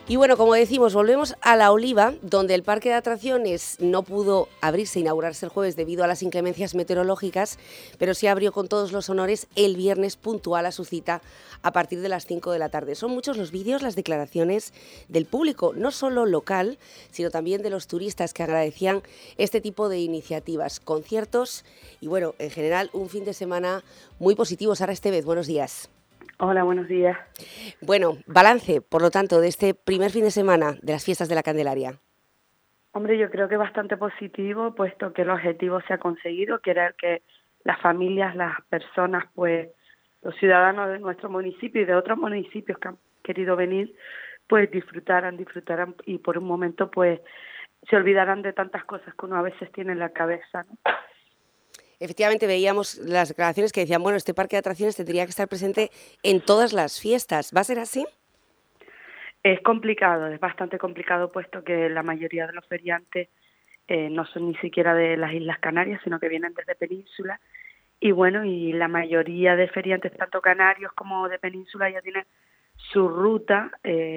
Y bueno, como decimos, volvemos a La Oliva, donde el parque de atracciones no pudo abrirse, inaugurarse el jueves debido a las inclemencias meteorológicas, pero sí abrió con todos los honores el viernes puntual a su cita a partir de las 5 de la tarde. Son muchos los vídeos, las declaraciones del público, no solo local, sino también de los turistas que agradecían este tipo de iniciativas, conciertos y bueno, en general un fin de semana muy positivo. Sara Estevez, buenos días. Hola, buenos días. Bueno, balance, por lo tanto, de este primer fin de semana de las fiestas de la Candelaria. Hombre, yo creo que bastante positivo, puesto que el objetivo se ha conseguido, que era que las familias, las personas, pues los ciudadanos de nuestro municipio y de otros municipios que han querido venir, pues disfrutaran y por un momento pues se olvidaran de tantas cosas que uno a veces tiene en la cabeza, ¿no? Efectivamente, veíamos las declaraciones que decían, bueno, este parque de atracciones tendría que estar presente en todas las fiestas. ¿Va a ser así? Es complicado, es bastante complicado, puesto que la mayoría de los feriantes no son ni siquiera de las Islas Canarias, sino que vienen desde Península. Y bueno, y la mayoría de feriantes, tanto canarios como de Península, ya tienen su ruta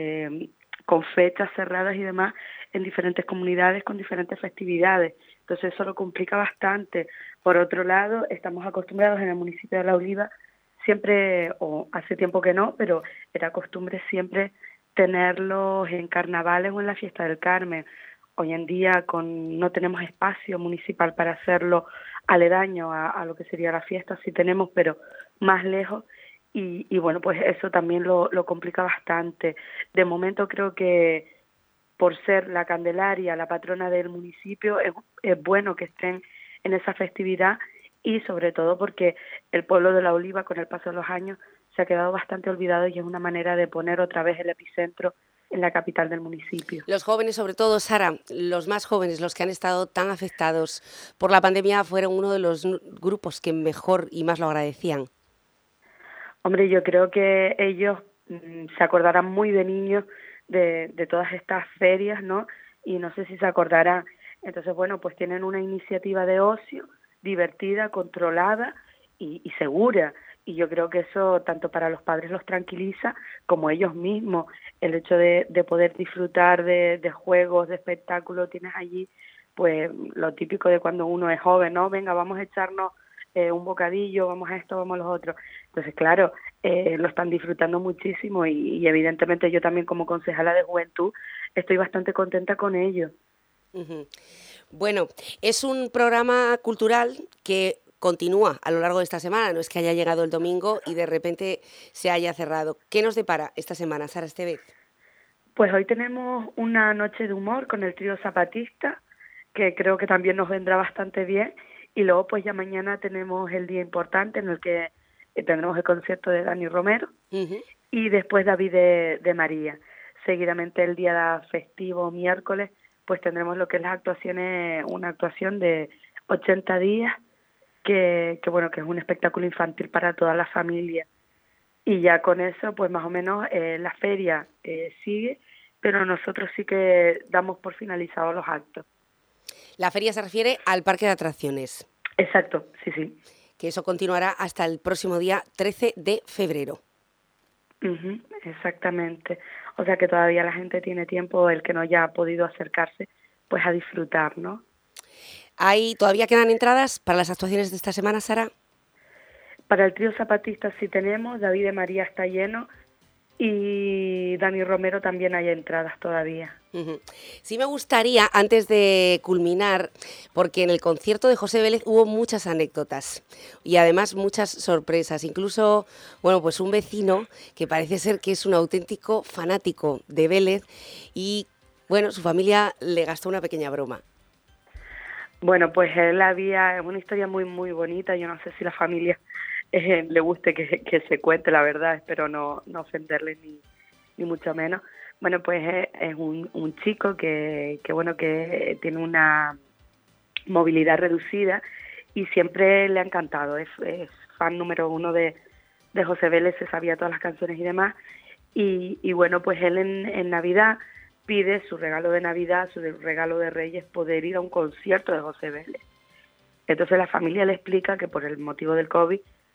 con fechas cerradas y demás en diferentes comunidades con diferentes festividades. Entonces eso lo complica bastante. Por otro lado, estamos acostumbrados en el municipio de La Oliva siempre, o hace tiempo que no, pero era costumbre siempre tenerlos en carnavales o en la fiesta del Carmen. Hoy en día no tenemos espacio municipal para hacerlo aledaño a lo que sería la fiesta, sí tenemos, pero más lejos, y bueno, pues eso también lo complica bastante. De momento creo que por ser la Candelaria, la patrona del municipio, es bueno que estén en esa festividad, y sobre todo porque el pueblo de La Oliva, con el paso de los años, se ha quedado bastante olvidado y es una manera de poner otra vez el epicentro en la capital del municipio. Los jóvenes, sobre todo, Sara, los más jóvenes, los que han estado tan afectados por la pandemia, fueron uno de los grupos que mejor y más lo agradecían. Hombre, yo creo que ellos se acordarán muy de niños de todas estas ferias, ¿no? Y no sé si se acordarán. Entonces, bueno, pues tienen una iniciativa de ocio divertida, controlada y segura. Y yo creo que eso tanto para los padres los tranquiliza como ellos mismos. El hecho de poder disfrutar de juegos, de espectáculos, tienes allí pues lo típico de cuando uno es joven, ¿no? Venga, vamos a echarnos un bocadillo, vamos a esto, vamos a lo otro. Entonces, claro, lo están disfrutando muchísimo y evidentemente yo también como concejala de juventud estoy bastante contenta con ello. Uh-huh. Bueno, es un programa cultural que continúa a lo largo de esta semana, no es que haya llegado el domingo y de repente se haya cerrado. ¿Qué nos depara esta semana, Sara Estevez? Pues hoy tenemos una noche de humor con el trío Zapatista, que creo que también nos vendrá bastante bien, y luego pues ya mañana tenemos el día importante en el que tendremos el concierto de Dani Romero, Uh-huh. y después David de María. Seguidamente el día festivo miércoles pues tendremos lo que es las actuaciones, una actuación de 80 días, que bueno, que es un espectáculo infantil para toda la familia. Y ya con eso, pues más o menos la feria sigue, pero nosotros sí que damos por finalizados los actos. La feria se refiere al parque de atracciones. Exacto, sí, sí. Que eso continuará hasta el próximo día 13 de febrero. Exactamente. O sea que todavía la gente tiene tiempo, el que no haya podido acercarse, pues a disfrutar, ¿no? ¿Todavía quedan entradas para las actuaciones de esta semana, Sara? Para el trío Zapatista sí tenemos, David de María está lleno y Dani Romero también hay entradas todavía. Uh-huh. Sí me gustaría, antes de culminar, porque en el concierto de José Vélez hubo muchas anécdotas y además muchas sorpresas, incluso, bueno, pues un vecino que parece ser que es un auténtico fanático de Vélez y, bueno, su familia le gastó una pequeña broma. Bueno, pues él había una historia muy, muy bonita, yo no sé si la familia le guste que se cuente, la verdad, espero no ofenderle ni mucho menos. Bueno, pues es un chico que bueno, que tiene una movilidad reducida y siempre le ha encantado, es fan número uno de José Vélez, se sabía todas las canciones y demás, y bueno, pues él en Navidad pide su regalo de Navidad, su regalo de Reyes, poder ir a un concierto de José Vélez. Entonces la familia le explica que por el motivo del COVID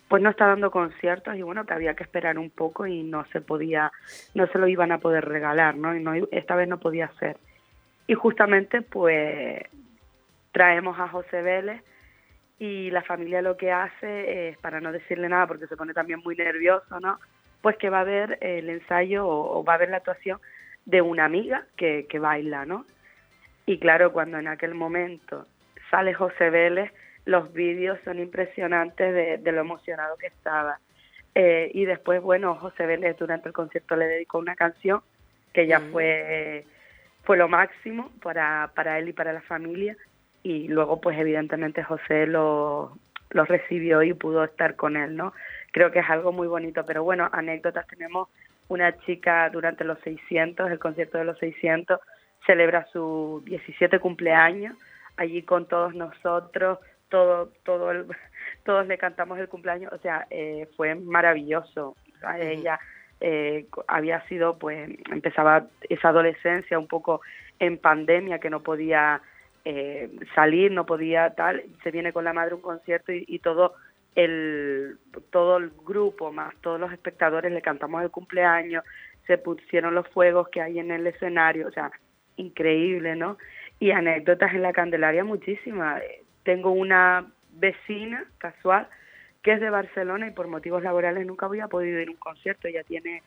pues no está dando conciertos y bueno, que había que esperar un poco y no se podía, no se lo iban a poder regalar, ¿no? Y no, esta vez no podía ser. Y justamente pues traemos a José Vélez y la familia lo que hace es, para no decirle nada porque se pone también muy nervioso, ¿no? Pues que va a ver el ensayo o va a ver la actuación de una amiga que baila, ¿no? Y claro, cuando en aquel momento sale José Vélez, los vídeos son impresionantes de lo emocionado que estaba. Y después, bueno, José Vélez durante el concierto le dedicó una canción que ya fue lo máximo para él y para la familia. Y luego, pues evidentemente José lo recibió y pudo estar con él, ¿no? Creo que es algo muy bonito. Pero bueno, anécdotas tenemos. Una chica durante los 600, el concierto de los 600, celebra su 17 cumpleaños, allí con todos nosotros, todos le cantamos el cumpleaños, o sea, fue maravilloso. O sea, ella había sido, pues, empezaba esa adolescencia un poco en pandemia, que no podía salir, no podía tal, se viene con la madre a un concierto y todo el grupo, más todos los espectadores, le cantamos el cumpleaños, se pusieron los fuegos que hay en el escenario, o sea, increíble, ¿no? Y anécdotas en la Candelaria muchísimas. Tengo una vecina casual que es de Barcelona y por motivos laborales nunca había podido ir a un concierto. Ella tiene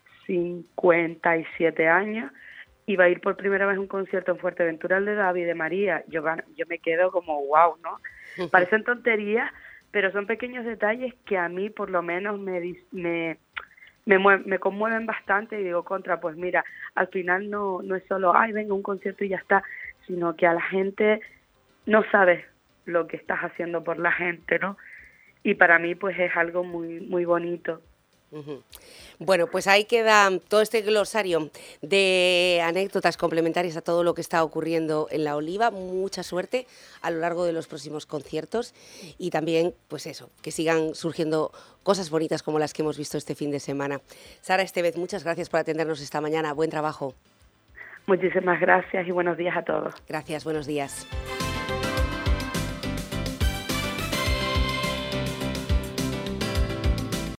57 años y va a ir por primera vez a un concierto en Fuerteventura, el de David de María. Yo me quedo como wow, ¿no? Parecen tonterías, pero son pequeños detalles que a mí por lo menos me conmueven bastante y digo, pues mira, al final no es solo, ay, venga, un concierto y ya está, sino que a la gente no sabes lo que estás haciendo por la gente, ¿no? Y para mí pues es algo muy, muy bonito. Bueno, pues ahí queda todo este glosario de anécdotas complementarias a todo lo que está ocurriendo en La Oliva. Mucha suerte a lo largo de los próximos conciertos y también, pues eso, que sigan surgiendo cosas bonitas como las que hemos visto este fin de semana. Sara Estevez, muchas gracias por atendernos esta mañana. Buen trabajo. Muchísimas gracias y buenos días a todos. Gracias, buenos días.